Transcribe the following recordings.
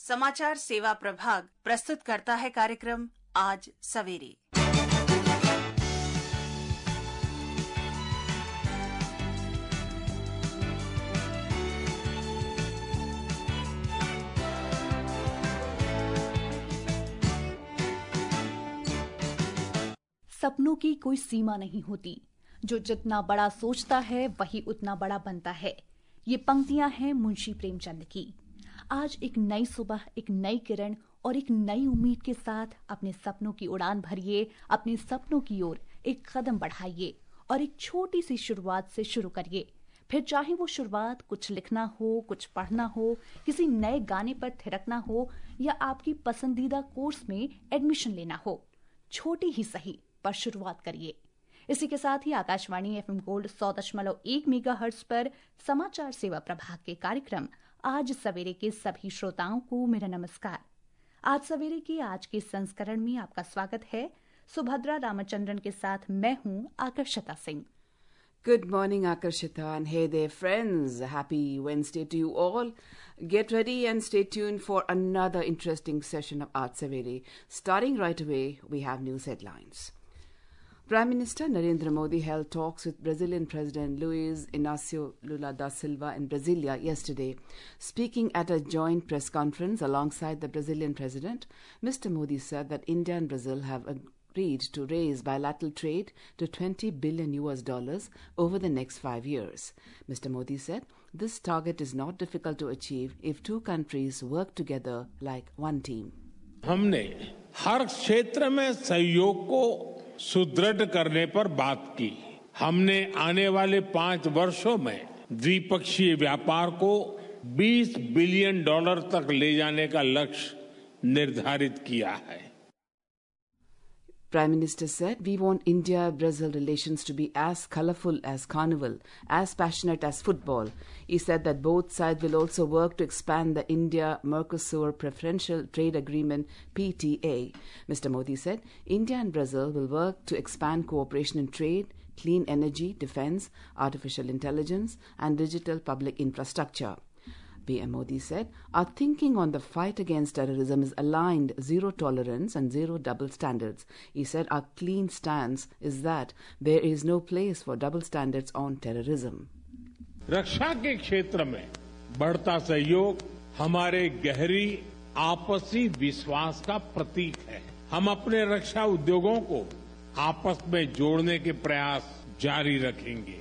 समाचार सेवा प्रभाग प्रस्तुत करता है कार्यक्रम आज सवेरे। सपनों की कोई सीमा नहीं होती, जो जितना बड़ा सोचता है वही उतना बड़ा बनता है। ये पंक्तियां हैं मुंशी प्रेमचंद की। आज एक नई सुबह, एक नई किरण और एक नई उम्मीद के साथ अपने सपनों की उड़ान भरिए, अपने सपनों की ओर एक कदम बढ़ाइए और एक छोटी सी शुरुआत से शुरू करिए। फिर चाहे वो शुरुआत कुछ लिखना हो, कुछ पढ़ना हो, किसी नए गाने पर थिरकना हो या आपकी पसंदीदा कोर्स में एडमिशन लेना हो, छोटी ही सही पर शुरुआत करिए। इसी के साथ ही आकाशवाणी एफएम गोल्ड 100.1 मेगाहर्ट्ज पर समाचार सेवा प्रभाग के कार्यक्रम आज सवेरे के सभी श्रोताओं को मेरा नमस्कार। आज सवेरे के आज के संस्करण में आपका स्वागत है। सुभद्रा रामचंद्रन के साथ मैं हूं आकर्षिता Singh. Good morning, Akarshita, and hey there, friends. Happy Wednesday to you all. Get ready and stay tuned for another interesting session of Aaj Savere. Starting right away, we have news headlines. Prime Minister Narendra Modi held talks with Brazilian President Luiz Inácio Lula da Silva in Brasilia yesterday. Speaking at a joint press conference alongside the Brazilian President, Mr. Modi said that India and Brazil have agreed to raise bilateral trade to $20 billion over the next 5 years. Mr. Modi said this target is not difficult to achieve if two countries work together like one team. हमने हर क्षेत्र में सहयोग को सुदृढ़ करने पर बात की। हमने आने वाले 5 वर्षों में द्विपक्षीय व्यापार को $20 बिलियन तक ले जाने का लक्ष्य निर्धारित किया है। Prime Minister said, we want India-Brazil relations to be as colorful as carnival, as passionate as football. He said that both sides will also work to expand the India-Mercosur Preferential Trade Agreement, PTA. Mr. Modi said, India and Brazil will work to expand cooperation in trade, clean energy, defense, artificial intelligence, and digital public infrastructure. PM Modi said, our thinking on the fight against terrorism is aligned zero tolerance and zero double standards. He said, our clean stance is that there is no place for double standards on terrorism. रक्षा के क्षेत्र में बढ़ता सहयोग हमारे गहरी आपसी विश्वास का प्रतीक है। हम अपने रक्षा उद्योगों को आपस में जोड़ने के प्रयास जारी रखेंगे।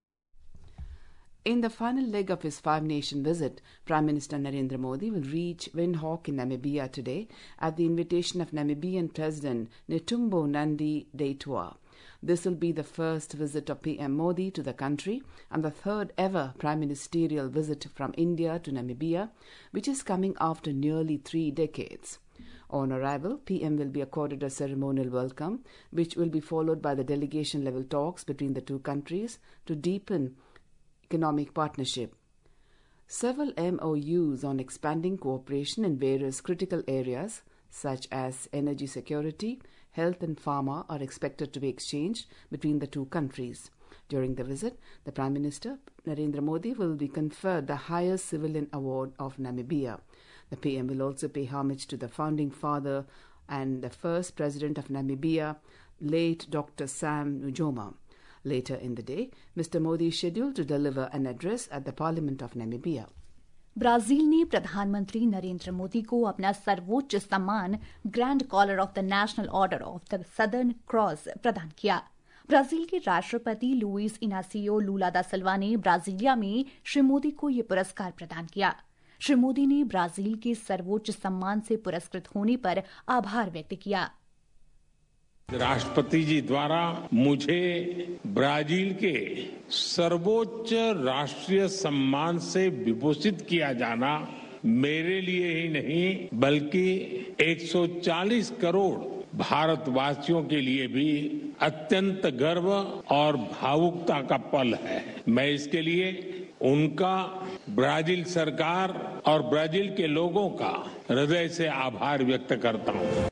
In the final leg of his 5-nation visit, Prime Minister Narendra Modi will reach Windhoek in Namibia today at the invitation of Namibian President Netumbo Nandi-Ndaitwah. This will be the first visit of PM Modi to the country and the third ever prime ministerial visit from India to Namibia, which is coming after nearly 3 decades. On arrival, PM will be accorded a ceremonial welcome, which will be followed by the delegation-level talks between the two countries to deepen economic partnership. Several MOUs on expanding cooperation in various critical areas such as energy security, health and pharma are expected to be exchanged between the two countries. During the visit, the Prime Minister Narendra Modi will be conferred the highest civilian award of Namibia. The PM will also pay homage to the founding father and the first president of Namibia, late Dr. Sam Nujoma. Later in the day, Mr. Modi is scheduled to deliver an address at the Parliament of Namibia. Brazil ने प्रधानमंत्री नरेंद्र मोदी को अपना सर्वोच्च सम्मान grand collar of the national order of the southern cross प्रदान किया। Brazil के राष्ट्रपति लुइस इनासियो लूला दा सिल्वा ने ब्राजीलिया में श्री मोदी को ये पुरस्कार प्रदान किया। श्री मोदी ने ब्राजील के सर्वोच्च सम्मान से पुरस्कृत होने पर आभार व्यक्त किया। राष्ट्रपति जी द्वारा मुझे ब्राजील के सर्वोच्च राष्ट्रीय सम्मान से विभूषित किया जाना मेरे लिए ही नहीं बल्कि 140 करोड़ भारतवासियों के लिए भी अत्यंत गर्व और भावुकता का पल है। मैं इसके लिए उनका, ब्राजील सरकार और ब्राजील के लोगों का हृदय से आभार व्यक्त करता हूं।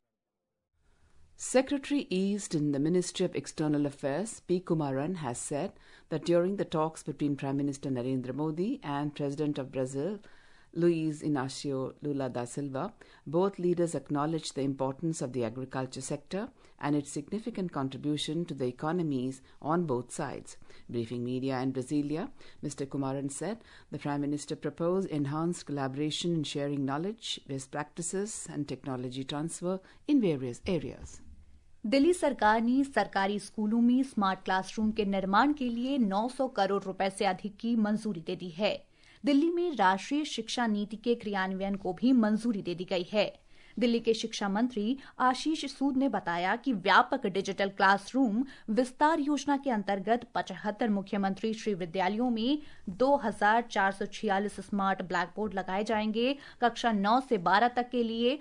Secretary East in the Ministry of External Affairs, P. Kumaran, has said that during the talks between Prime Minister Narendra Modi and President of Brazil, Luiz Inácio Lula da Silva, both leaders acknowledged the importance of the agriculture sector and its significant contribution to the economies on both sides. Briefing media in Brasilia, Mr. Kumaran said the Prime Minister proposed enhanced collaboration in sharing knowledge, best practices and technology transfer in various areas. Delhi सरकार ने सरकारी स्कूलों में smart classroom के निर्माण के लिए 900 करोड़ रुपए से अधिक की मंजूरी दे दी है। दिल्ली में राष्ट्रीय शिक्षा नीति के क्रियान्वयन को भी मंजूरी दे दी गई है। दिल्ली के शिक्षा मंत्री आशीष सूद ने बताया कि व्यापक डिजिटल क्लासरूम विस्तार योजना के अंतर्गत 75 मुख्यमंत्री श्री विद्यालयों में 2446 स्मार्ट ब्लैक बोर्ड लगाए जाएंगे। कक्षा 9 से 12 तक के लिए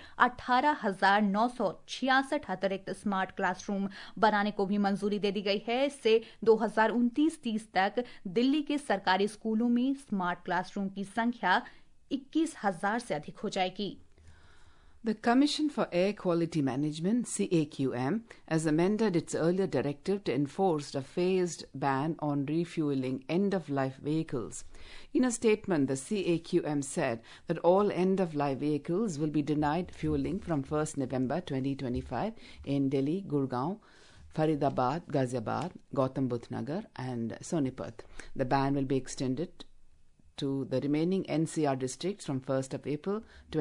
18,966 अतिरिक्त स्मार्ट क्लासरूम बनाने को भी मंजूरी दे दी गई है। इससे 2029-30 तक दिल्ली के सरकारी स्कूलों में स्मार्ट क्लासरूम की संख्या 21,000 से अधिक हो जाएगी। The Commission for Air Quality Management, CAQM, has amended its earlier directive to enforce a phased ban on refueling end-of-life vehicles. In a statement, the CAQM said that all end-of-life vehicles will be denied fueling from 1st November 2025 in Delhi, Gurgaon, Faridabad, Ghaziabad, Gautam Budh Nagar and Sonipat. The ban will be extended to the remaining NCR districts from 1st of April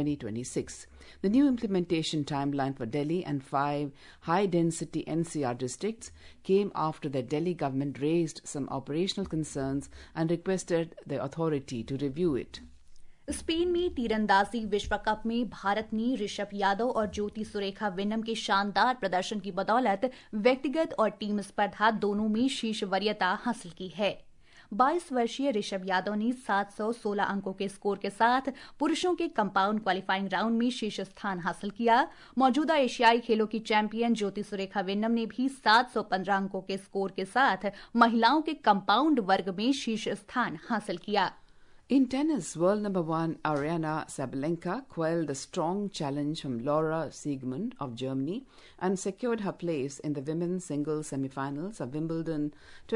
2026. The new implementation timeline for Delhi and 5 high-density NCR districts came after the Delhi government raised some operational concerns and requested the authority to review it. Spain में तीरंदाजी विश्व cup में भारत ने ऋषभ यादव और ज्योति सुरेखा वेन्नम के शानदार प्रदर्शन की बदौलत व्यक्तिगत और टीम स्पर्धा दोनों में शीर्ष वरीयता हासिल की है। 22 वर्षीय ऋषभ यादव ने 716 अंकों के स्कोर के साथ पुरुषों के कंपाउंड क्वालिफाइंग राउंड में शीर्ष स्थान हासिल किया। मौजूदा एशियाई खेलों की चैंपियन ज्योति सुरेखा वेन्नम ने भी 715 अंकों के स्कोर के साथ महिलाओं के कंपाउंड वर्ग में शीर्ष स्थान हासिल किया। In tennis, world number 1 Aryna Sabalenka quelled the strong challenge from Laura Siegemund of Germany and secured her place in the women's singles semi-finals of Wimbledon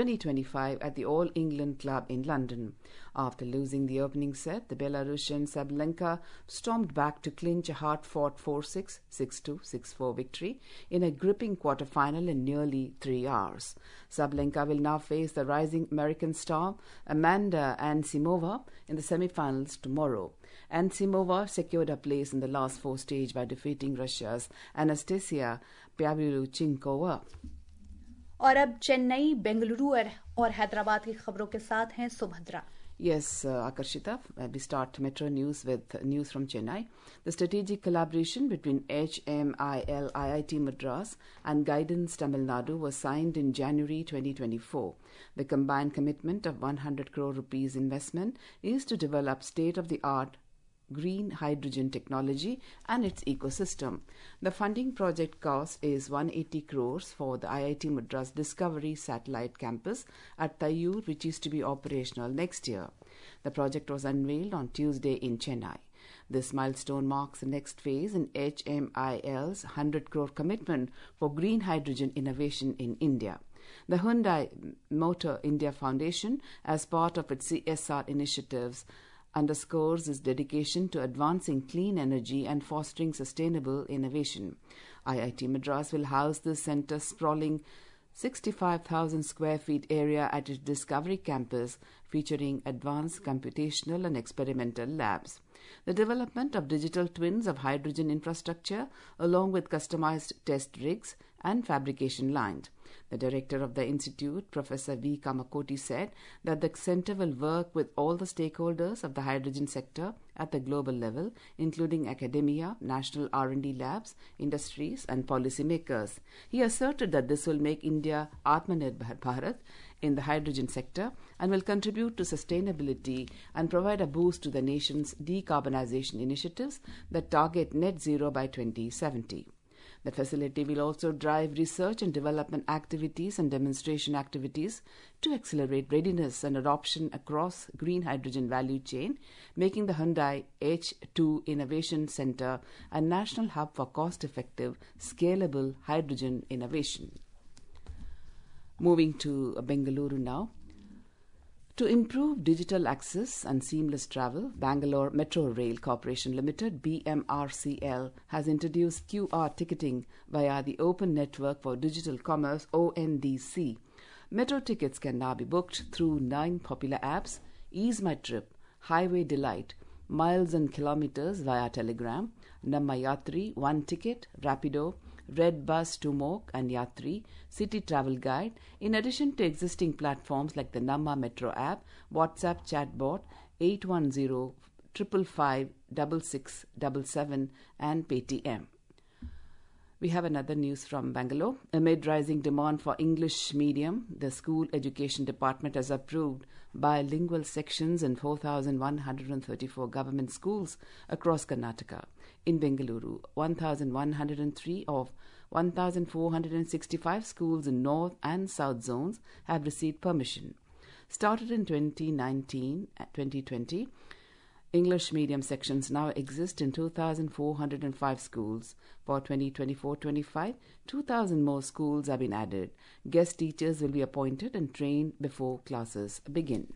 2025 at the All England Club in London. After losing the opening set, the Belarusian Sabalenka stormed back to clinch a hard-fought 4-6, 6-2, 6-4 victory in a gripping quarter-final in nearly 3 hours. Sabalenka will now face the rising American star Amanda Anisimova in the semi-finals tomorrow. Anisimova secured her place in the last 4 stage by defeating Russia's Anastasia Pavlyuchenkova. और अब चेन्नई, बेंगलुरु और हैदराबाद की खबरों के साथ हैं Subhadra. Yes, Akarshita, we start Metro News with news from Chennai. The strategic collaboration between HMIL IIT Madras and Guidance Tamil Nadu was signed in January 2024. The combined commitment of 100 crore rupees investment is to develop state-of-the-art green hydrogen technology and its ecosystem. The funding project cost is 180 crores for the IIT Madras Discovery Satellite Campus at Tayyur, which is to be operational next year. The project was unveiled on Tuesday in Chennai. This milestone marks the next phase in HMIL's 100 crore commitment for green hydrogen innovation in India. The Hyundai Motor India Foundation, as part of its CSR initiatives, underscores its dedication to advancing clean energy and fostering sustainable innovation. IIT Madras will house this centre's sprawling 65,000 square feet area at its Discovery campus, featuring advanced computational and experimental labs. The development of digital twins of hydrogen infrastructure, along with customized test rigs and fabrication lines. The director of the institute, Professor V. Kamakoti, said that the center will work with all the stakeholders of the hydrogen sector at the global level, including academia, national R&D labs, industries and policymakers. He asserted that this will make India Atmanirbhar Bharat in the hydrogen sector and will contribute to sustainability and provide a boost to the nation's decarbonization initiatives that target net zero by 2070. The facility will also drive research and development activities and demonstration activities to accelerate readiness and adoption across green hydrogen value chain, making the Hyundai H2 Innovation Center a national hub for cost-effective, scalable hydrogen innovation. Moving to Bengaluru now. To improve digital access and seamless travel, Bangalore Metro Rail Corporation Limited (BMRCL) has introduced QR ticketing via the Open Network for Digital Commerce (ONDC). Metro tickets can now be booked through 9 popular apps: Ease My Trip, Highway Delight, Miles and Kilometers via Telegram, Namma Yatri, One Ticket, Rapido, Red Bus, Tumok and Yatri, City Travel Guide, in addition to existing platforms like the Namma Metro app, WhatsApp chatbot, 810-555-6677 and Paytm. We have another news from Bangalore. Amid rising demand for English medium, the School Education Department has approved bilingual sections in 4,134 government schools across Karnataka. In Bengaluru, 1,103 of 1,465 schools in North and South zones have received permission. Started in 2019-2020, English medium sections now exist in 2,405 schools. For 2024-25, 2,000 more schools have been added. Guest teachers will be appointed and trained before classes begin.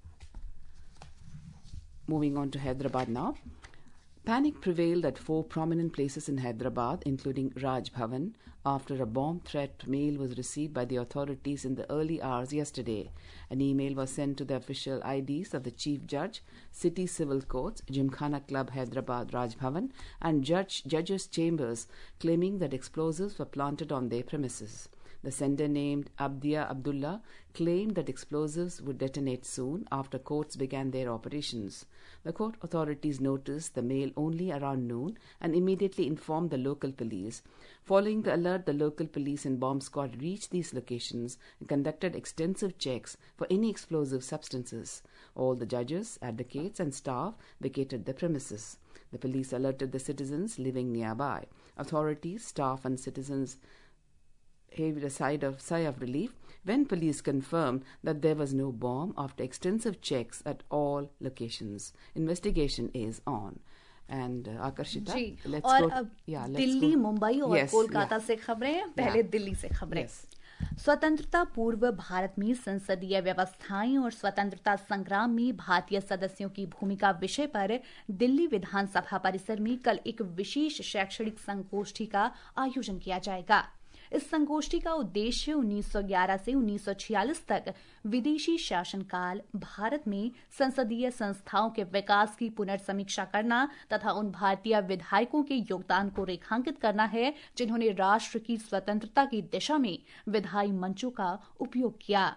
Moving on to Hyderabad now. Panic prevailed at 4 prominent places in Hyderabad, including Raj Bhavan, after a bomb threat mail was received by the authorities in the early hours yesterday. An email was sent to the official IDs of the Chief Judge, City Civil Courts, Gymkhana Club Hyderabad Raj Bhavan, and Judges' Chambers, claiming that explosives were planted on their premises. The sender, named Abdia Abdullah, claimed that explosives would detonate soon after courts began their operations. The court authorities noticed the mail only around noon and immediately informed the local police. Following the alert, the local police and bomb squad reached these locations and conducted extensive checks for any explosive substances. All the judges, advocates, and staff vacated the premises. The police alerted the citizens living nearby. Authorities, staff, and citizens heaved a sigh of relief when police confirmed that there was no bomb after extensive checks at all locations. Investigation is on. And Akarshita, let's और go. अब दिल्ली, मुंबई और कोलकाता से खबरें, पहले दिल्ली से खबरें। स्वतंत्रता पूर्व भारत में संसदीय व्यवस्थाएं और स्वतंत्रता संग्राम में भारतीय सदस्यों की भूमिका विषय पर दिल्ली विधानसभा परिसर में कल एक विशेष शैक्षणिक संगोष्ठी का आयोजन किया जाएगा। इस संगोष्ठी का उद्देश्य 1911 से 1946 तक विदेशी शासनकाल भारत में संसदीय संस्थाओं के विकास की पुनर्समीक्षा करना तथा उन भारतीय विधायकों के योगदान को रेखांकित करना है जिन्होंने राष्ट्र की स्वतंत्रता की दिशा में विधायी मंचों का उपयोग किया।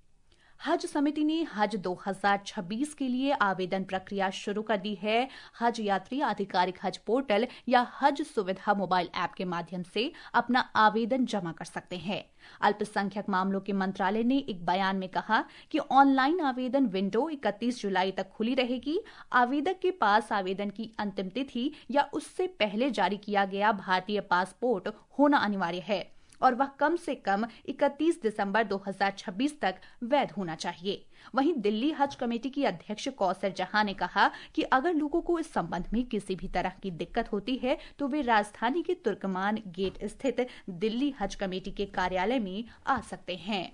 हज समिति ने हज 2026 के लिए आवेदन प्रक्रिया शुरू कर दी है। हज यात्री आधिकारिक हज पोर्टल या हज सुविधा मोबाइल ऐप के माध्यम से अपना आवेदन जमा कर सकते हैं। अल्पसंख्यक मामलों के मंत्रालय ने एक बयान में कहा कि ऑनलाइन आवेदन विंडो 31 जुलाई तक खुली रहेगी। आवेदक के पास आवेदन की अंतिम तिथि या उससे पहले जारी किया गया भारतीय पासपोर्ट होना अनिवार्य है और वह कम से कम 31 दिसंबर 2026 तक वैध होना चाहिए। वहीं दिल्ली हज कमेटी की अध्यक्ष कौसर जहां ने कहा कि अगर लोगों को इस संबंध में किसी भी तरह की दिक्कत होती है तो वे राजधानी के तुर्कमान गेट स्थित दिल्ली हज कमेटी के कार्यालय में आ सकते हैं।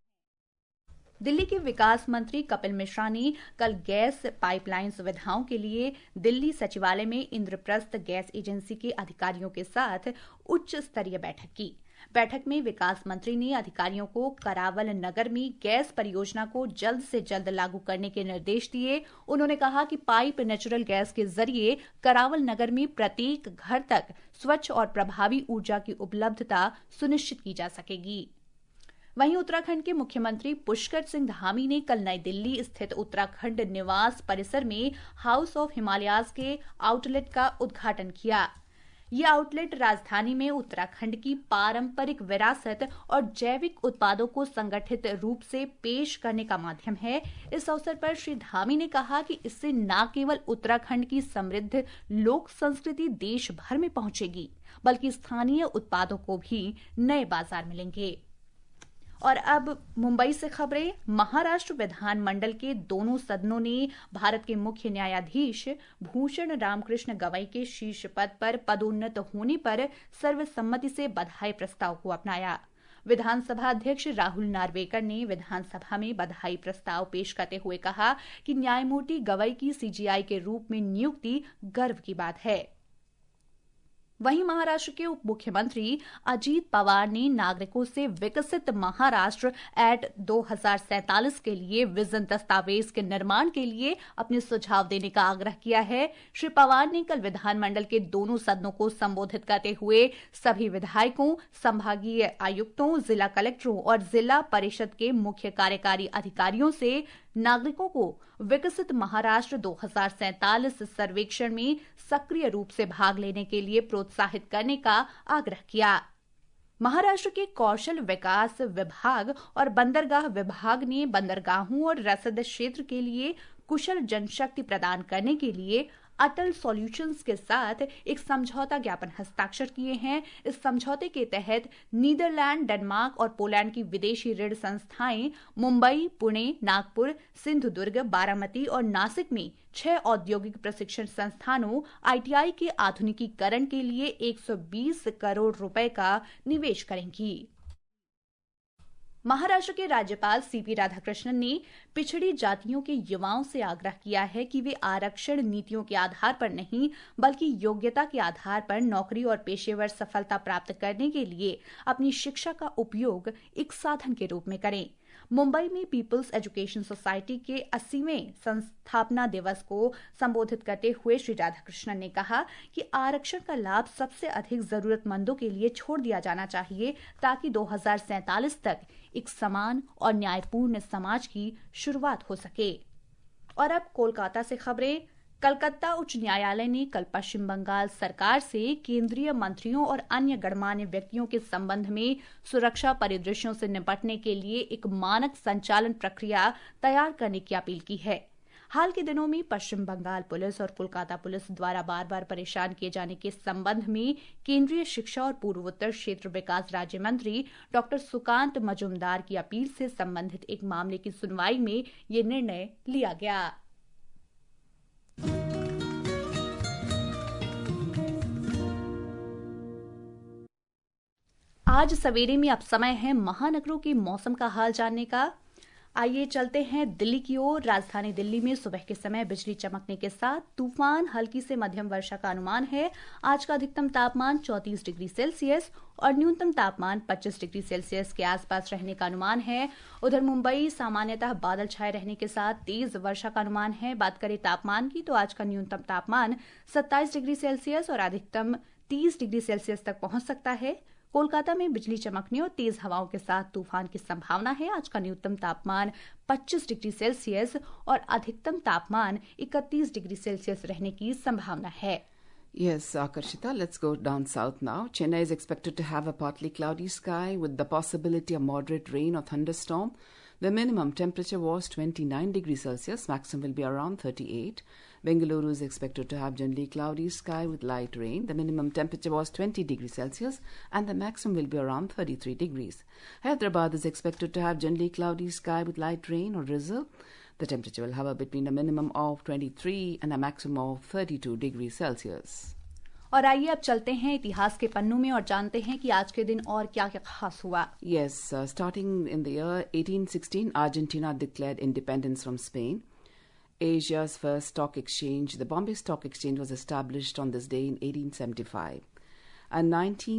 दिल्ली के विकास मंत्री कपिल मिश्रा ने कल गैस पाइपलाइन सुविधाओं के लिए दिल्ली सचिवालय में इंद्रप्रस्थ गैस एजेंसी के अधिकारियों के साथ उच्च स्तरीय बैठक की। बैठक में विकास मंत्री ने अधिकारियों को करावल नगर में गैस परियोजना को जल्द से जल्द लागू करने के निर्देश दिए। उन्होंने कहा कि पाइप नेचुरल गैस के जरिए करावल नगर में प्रत्येक घर तक स्वच्छ और प्रभावी ऊर्जा की उपलब्धता सुनिश्चित की जा सकेगी। वहीं उत्तराखंड के मुख्यमंत्री पुष्कर सिंह धामी ने कल नई दिल्ली स्थित उत्तराखंड निवास परिसर में हाउस ऑफ हिमालयाज के आउटलेट का उद्घाटन किया। ये आउटलेट राजधानी में उत्तराखंड की पारंपरिक विरासत और जैविक उत्पादों को संगठित रूप से पेश करने का माध्यम है। इस अवसर पर श्री धामी ने कहा कि इससे न केवल उत्तराखंड की समृद्ध लोक संस्कृति देश भर में पहुंचेगी बल्कि स्थानीय उत्पादों को भी नए बाजार मिलेंगे। और अब मुंबई से खबरें। महाराष्ट्र विधानमंडल के दोनों सदनों ने भारत के मुख्य न्यायाधीश भूषण रामकृष्ण गवई के शीर्ष पद पर पदोन्नत होने पर सर्वसम्मति से बधाई प्रस्ताव को अपनाया। विधानसभा अध्यक्ष राहुल नार्वेकर ने विधानसभा में बधाई प्रस्ताव पेश करते हुए कहा कि न्यायमूर्ति गवई की सीजेआई के रूप में नियुक्ति गर्व की बात है। वहीं महाराष्ट्र के उप मुख्यमंत्री अजीत पवार ने नागरिकों से विकसित महाराष्ट्र एट 2047 के लिए विजन दस्तावेज के निर्माण के लिए अपने सुझाव देने का आग्रह किया है। श्री पवार ने कल विधानमंडल के दोनों सदनों को संबोधित करते हुए सभी विधायकों, संभागीय आयुक्तों, जिला कलेक्टरों और जिला परिषद के मुख्य कार्यकारी अधिकारियों से नागरिकों को विकसित महाराष्ट्र 2047 सर्वेक्षण में सक्रिय रूप से भाग लेने के लिए प्रोत्साहित करने का आग्रह किया। महाराष्ट्र के कौशल विकास विभाग और बंदरगाह विभाग ने बंदरगाहों और रसद क्षेत्र के लिए कुशल जनशक्ति प्रदान करने के लिए अटल सॉल्यूशंस के साथ एक समझौता ज्ञापन हस्ताक्षर किए हैं। इस समझौते के तहत नीदरलैंड, डेनमार्क और पोलैंड की विदेशी ऋण संस्थाएं मुंबई, पुणे, नागपुर, सिंधुदुर्ग, बारामती और नासिक में 6 औद्योगिक प्रशिक्षण संस्थानों आईटीआई के आधुनिकीकरण के लिए 120 करोड़ रुपए का निवेश करेंगी। महाराष्ट्र के राज्यपाल सीपी राधाकृष्णन ने पिछड़ी जातियों के युवाओं से आग्रह किया है कि वे आरक्षण नीतियों के आधार पर नहीं बल्कि योग्यता के आधार पर नौकरी और पेशेवर सफलता प्राप्त करने के लिए अपनी शिक्षा का उपयोग एक साधन के रूप में करें। मुंबई में पीपल्स एजुकेशन सोसाइटी के 80वें संस्थापना दिवस को संबोधित करते हुए श्री राधाकृष्णन ने कहा कि आरक्षण का लाभ सबसे अधिक जरूरतमंदों के लिए छोड़ दिया जाना चाहिए ताकि 2047 तक एक समान और न्यायपूर्ण समाज की शुरुआत हो सके। और अब कोलकाता से खबरें। कलकत्ता उच्च न्यायालय ने कल पश्चिम बंगाल सरकार से केंद्रीय मंत्रियों और अन्य गणमान्य व्यक्तियों के संबंध में सुरक्षा परिदृश्यों से निपटने के लिए एक मानक संचालन प्रक्रिया तैयार करने की अपील की है। हाल के दिनों में पश्चिम बंगाल पुलिस और कोलकाता पुलिस द्वारा बार बार परेशान किए जाने के संबंध में केंद्रीय शिक्षा और पूर्वोत्तर क्षेत्र विकास राज्य मंत्री डॉक्टर सुकांत मजुमदार की अपील से संबंधित एक मामले की सुनवाई में ये निर्णय लिया गया। आज सवेरे में अब समय है महानगरों के मौसम का हाल जानने का। आइए चलते हैं दिल्ली की ओर। राजधानी दिल्ली में सुबह के समय बिजली चमकने के साथ तूफान, हल्की से मध्यम वर्षा का अनुमान है। आज का अधिकतम तापमान 34 डिग्री सेल्सियस और न्यूनतम तापमान 25 डिग्री सेल्सियस के आसपास रहने का अनुमान है। उधर मुंबई सामान्यतः बादल छाए रहने के साथ तेज वर्षा का अनुमान है। बात करें तापमान की तो आज का न्यूनतम तापमान 27 डिग्री सेल्सियस और अधिकतम 30 डिग्री सेल्सियस तक पहुंच सकता है। कोलकाता में बिजली चमकने और तेज हवाओं के साथ तूफान की संभावना है। आज का न्यूनतम तापमान 25 डिग्री सेल्सियस और अधिकतम तापमान 31 डिग्री सेल्सियस रहने की संभावना है। Yes, Akarshita, let's go down south now. Chennai is expected to have a partly cloudy sky with the possibility of moderate rain or thunderstorm. The minimum temperature was 29 degrees Celsius, maximum will be around 38. Bengaluru is expected to have generally cloudy sky with light rain. The minimum temperature was 20 degrees Celsius and the maximum will be around 33 degrees. Hyderabad is expected to have generally cloudy sky with light rain or drizzle. The temperature will hover between a minimum of 23 and a maximum of 32 degrees Celsius. और आइए अब चलते हैं इतिहास के पन्नों में और जानते हैं कि आज के दिन और क्या क्या खास हुआ। Yes, starting in the year 1816, Argentina declared independence from Spain. Asia's first stock exchange, the Bombay Stock Exchange, was established on this day in 1875. In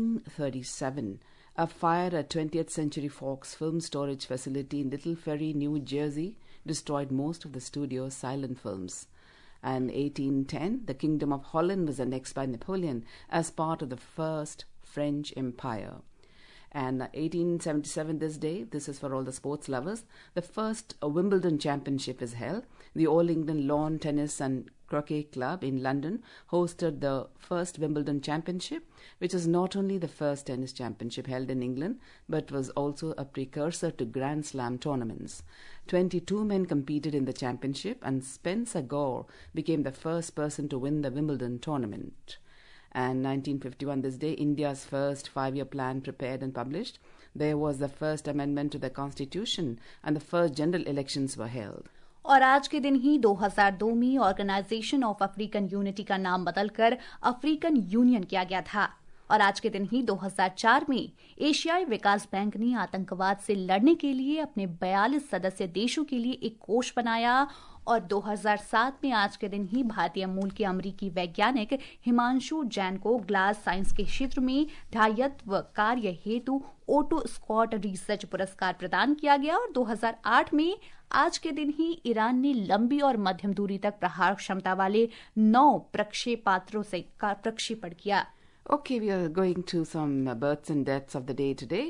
1937, a fire at 20th Century Fox film storage facility in Little Ferry, New Jersey, destroyed most of the studio's silent films. And 1810, the Kingdom of Holland was annexed by Napoleon as part of the First French Empire. And 1877, this day, this is for all the sports lovers, the first Wimbledon Championship is held. The All England Lawn Tennis and Croquet Club in London hosted the first Wimbledon Championship, which is not only the first tennis championship held in England, but was also a precursor to Grand Slam tournaments. 22 men competed in the championship, and Spencer Gore became the first person to win the Wimbledon tournament. And 1951, this day, India's first 5-year plan prepared and published. There was the first amendment to the constitution and the first general elections were held. और आज के दिन ही 2002 में organisation of African unity का नाम बदलकर African union किया गया था। और आज के दिन ही 2004 में एशियाई विकास बैंक ने आतंकवाद से लड़ने के लिए अपने 42 सदस्य देशों के लिए एक कोष बनाया और 2007 में आज के दिन ही भारतीय मूल के अमेरिकी वैज्ञानिक हिमांशु जैन को ग्लास साइंस के क्षेत्र में ढायत्व कार्य हेतु ओटो स्कॉट रिसर्च पुरस्कार प्रदान किया गया और 2008 में आज के दिन ही ईरान ने लंबी और मध्यम दूरी तक प्रहार क्षमता वाले 9 प्रक्षेपास्त्रों से प्रक्षेपण किया. Okay, we are going to some births and deaths of the day today.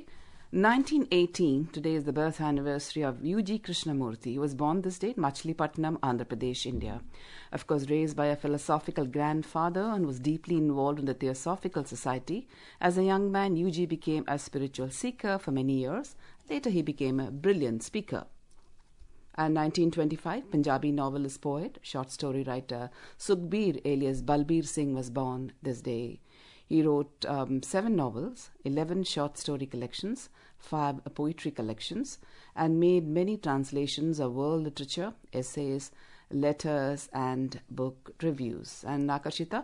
1918, today is the birth anniversary of U.G. Krishnamurti. He was born this day at Machilipatnam, Andhra Pradesh, India. Of course, raised by a philosophical grandfather and was deeply involved in the Theosophical Society. As a young man, U.G. became a spiritual seeker for many years. Later, he became a brilliant speaker. And 1925, Punjabi novelist, poet, short story writer Sukhbir alias Balbir Singh was born this day. He wrote 7 novels, 11 short story collections, 5 poetry collections, and made many translations of world literature, essays, letters, and book reviews. And Nakashita,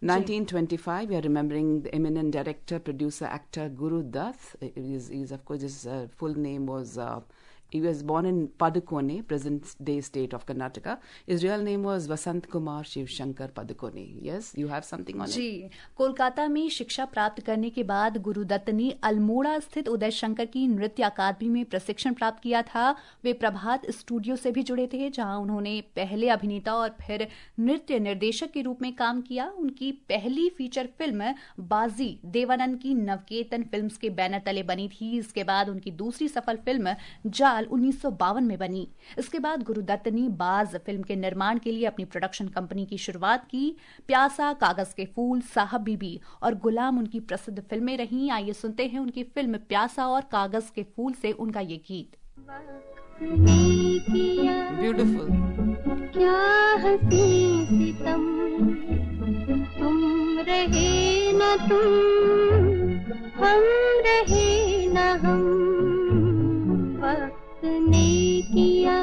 1925, we are remembering the eminent director, producer, actor Guru Dutt. Of course, his full name was... he was born in Padukone, present-day state of Karnataka. His real name was Vasant Kumar Shiv Shankar Padukone. Yes, you have something on it? जी, कोलकाता में शिक्षा प्राप्त करने के बाद गुरु दत्त ने अल्मोड़ा स्थित उदय शंकर की नृत्य अकादमी में प्रशिक्षण प्राप्त किया था. वे प्रभात स्टूडियो से भी जुड़े थे, जहां उन्होंने पहले अभिनेता और फिर नृत्य निर्देशक के रूप में काम किया. उनकी पहली फीचर फिल्म बाजी देवानंद की नवकेतन फिल्म्स के बैनर तले बनी थी. इसके बाद उनकी दूसरी सफल फिल्म जाल 1952 में बनी. इसके बाद गुरु दत्त ने बाज फिल्म के निर्माण के लिए अपनी प्रोडक्शन कंपनी की शुरुआत की. प्यासा, कागज के फूल, साहब बीबी और गुलाम उनकी प्रसिद्ध फिल्में रहीं. आइए सुनते हैं उनकी फिल्म प्यासा और कागज के फूल से उनका ये गीत. Beautiful. क्या हंसी सितम तुम रहे न तुम, हम रहे न हम, वक्त ने किया.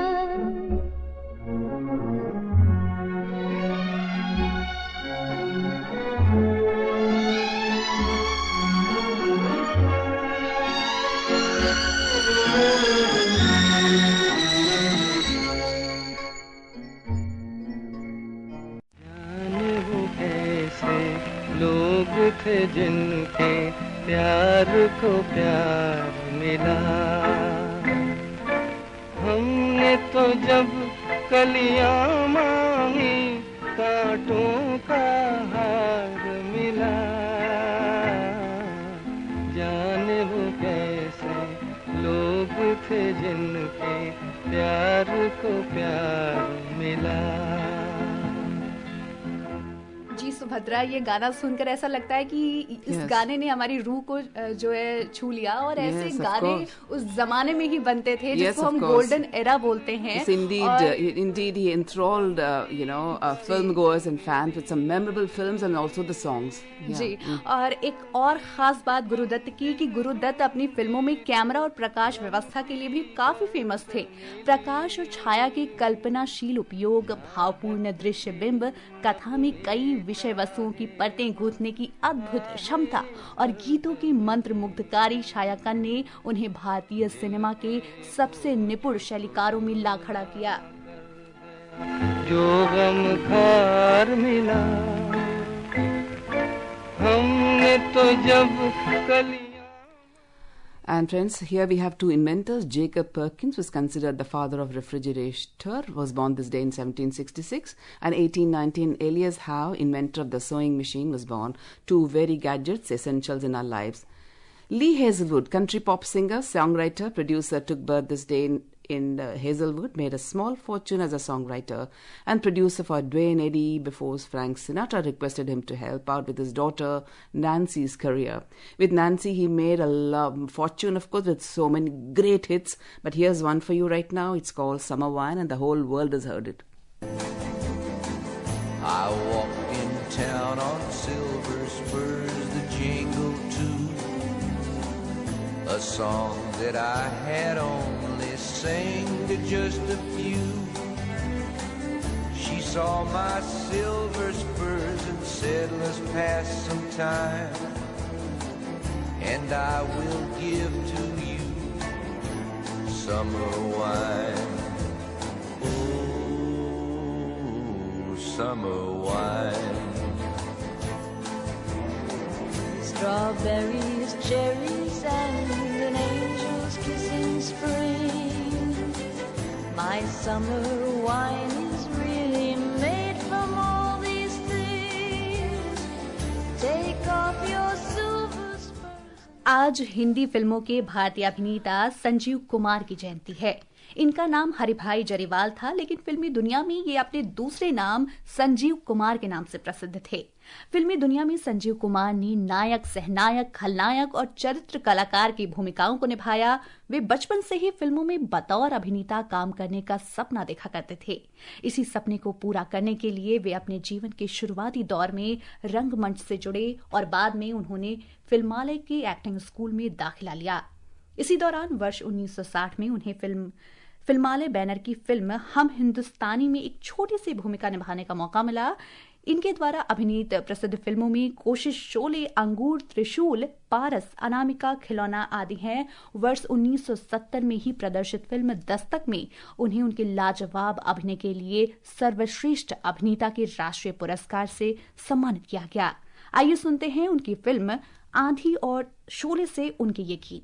जाने वो कैसे लोग थे जिनके प्यार को प्यार मिला. हमने तो जब कलियां मांगी कांटों का हार मिला. जाने वो कैसे लोग थे जिनके प्यार को प्यार मिला. जी सुभद्रा, ये गाना सुनकर ऐसा लगता है कि इस गाने ने हमारी रूह को जो है छू लिया. और ऐसे गाने उस जमाने में ही बनते थे जिसको हम गोल्डन एरा बोलते हैं. Indeed, he enthralled, film goers and fans with some memorable films and also the songs. जी, और एक और खास बात गुरुदत्त की कि गुरुदत्त अपनी फिल्मों में कैमरा और प्रकाश व्यवस्था के लिए भी काफी फेमस थे. प्रकाश और छाया के कल्पनाशील उपयोग, भावपूर्ण दृश्य बिंब, कथा में कई विषय वस्तुओं की परतें गूंथने की अद्भुत क्षमता और गीतों की मंत्र मुग्धकारी छायांकन ने उन्हें भारतीय सिनेमा के सबसे निपुण शैलीकारों में ला खड़ा किया. जो गमखार मिला हमने तो जब कलियां. And friends, here we have two inventors. Jacob Perkins was considered the father of refrigerator, was born this day in 1766. And 1819, Elias Howe, inventor of the sewing machine, was born. Two very gadgets, essentials in our lives. Lee Hazelwood, country pop singer, songwriter, producer, took birth this day in Hazelwood, made a small fortune as a songwriter and producer for Duane Eddy before Frank Sinatra requested him to help out with his daughter Nancy's career. With Nancy, he made a fortune, of course, with so many great hits. But here's one for you right now. It's called Summer Wine, and the whole world has heard it. I walked in town on silver spurs, the jingle too, a song that I had only sang to just a few. She saw my silver spurs and said, let's pass some time. and I will give to you summer wine. Oh, summer wine. Strawberries, cherries, and an angel's kiss in spring. My summer wine is really made from all these things. Take off your silver spurs. आज हिंदी फिल्मों के भारतीय अभिनेता संजीव कुमार की जयंती है। इनका नाम हरिभाई जरीवाल था, लेकिन फिल्मी दुनिया में ये अपने दूसरे नाम संजीव कुमार के नाम से प्रसिद्ध थे। फिल्मी दुनिया में संजीव कुमार ने नायक, सहनायक, खलनायक और चरित्र कलाकार की भूमिकाओं को निभाया। वे बचपन से ही फिल्मों में बतौर अभिनेता काम करने का सपना देखा करते थे। इसी सपने को पूरा करने के लिए वे अपने जीवन के शुरुआती दौर में रंगमंच से जुड़े और बाद में उन्होंने फिल्मालय के एक्टिंग स्कूल में दाखिला लिया। इसी दौरान वर्ष 1960 में उन्हें फिल्मालय बैनर की फिल्म हम हिंदुस्तानी में एक छोटी सी भूमिका निभाने का मौका मिला। इनके द्वारा अभिनीत प्रसिद्ध फिल्मों में कोशिश, शोले, अंगूर, त्रिशूल, पारस, अनामिका, खिलौना आदि हैं। वर्ष 1970 में ही प्रदर्शित फिल्म दस्तक में उन्हें उनके लाजवाब अभिनय के लिए सर्वश्रेष्ठ अभिनेता के राष्ट्रीय पुरस्कार से सम्मानित किया गया। आइए सुनते हैं उनकी फिल्म आंधी और शोले से उनके ये गीत।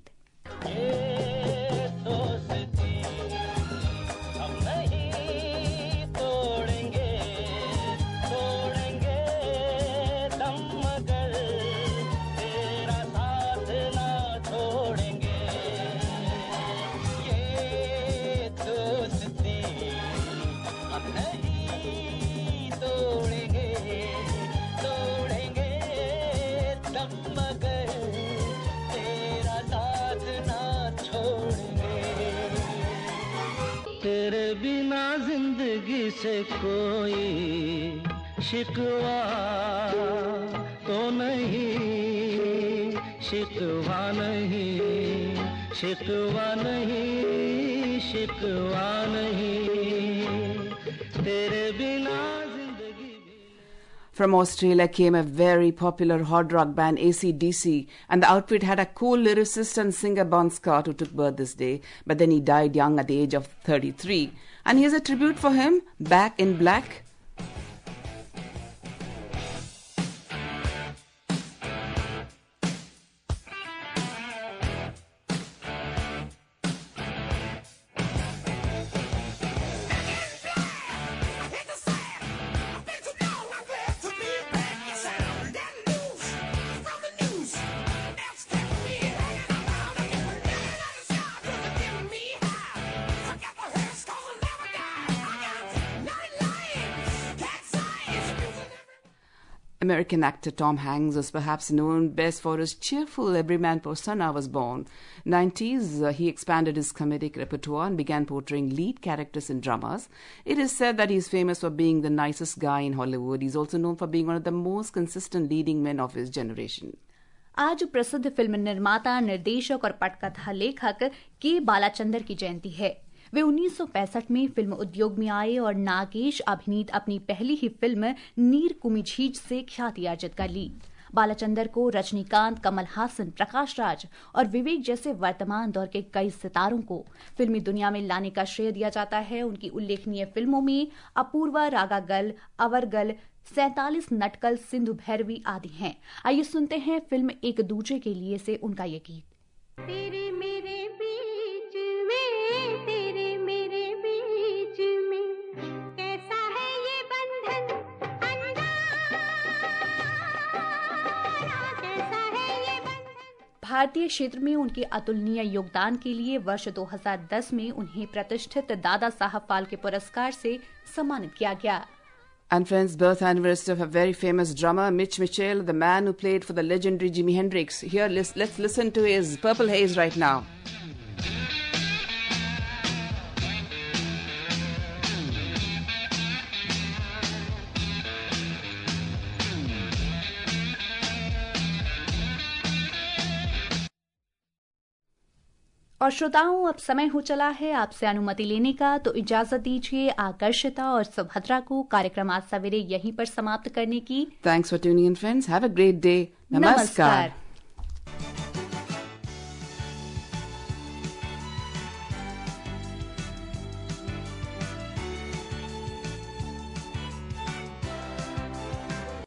तेरे बिना जिंदगी से कोई शिकवा तो नहीं, शिकवा नहीं, शिकवा नहीं, शिकवा नहीं, तेरे बिना जिंदगी। From Australia came a very popular hard rock band AC/DC, and the outfit had a cool lyricist and singer Bon Scott, who took birth this day, but then he died young at the age of 33. And here's a tribute for him, Back in Black. American actor Tom Hanks was perhaps known best for his cheerful everyman persona was born. 90s, he expanded his comedic repertoire and began portraying lead characters in dramas. It is said that he is famous for being the nicest guy in Hollywood. He is also known for being one of the most consistent leading men of his generation. आज प्रसिद्ध film निर्माता, निर्देशक और पटकथा लेखक के बालाचंदर की जयंती है। वे 1965 में फिल्म उद्योग में आए और नागेश अभिनीत अपनी पहली ही फिल्म नीर कुमिझीज से ख्याति अर्जित कर ली। बालाचंदर को रजनीकांत, कमल हासन, प्रकाश राज और विवेक जैसे वर्तमान दौर के कई सितारों को फिल्मी दुनिया में लाने का श्रेय दिया जाता है। उनकी उल्लेखनीय फिल्मों में अपूर्वा, रागागल, अवरगल, 47 नटकल, सिंधु भैरवी आदि हैं। आइए सुनते हैं फिल्म एक दूजे के लिए से उनका ये गीत। तेरे मेरे बीच में, तेरे मेरे बीच में कैसा है ये बंधन अंगारा, कैसा है ये बंधन। भारतीय क्षेत्र में उनके अतुलनीय योगदान के लिए वर्ष 2010 में उन्हें प्रतिष्ठित दादा साहब फाल्के पुरस्कार से सम्मानित किया गया। And friends, birth anniversary of a very famous drummer, Mitch Mitchell, the man who played for the legendary Jimi Hendrix. Here, let's listen to his Purple Haze right now. और श्रोताओं, अब समय हो चला है आपसे अनुमति लेने का, तो इजाजत दीजिए आकर्षिता और सुभद्रा को कार्यक्रम आज सवेरे यहीं पर समाप्त करने की। Thanks for tuning in, friends. Have a great day. Namaskar.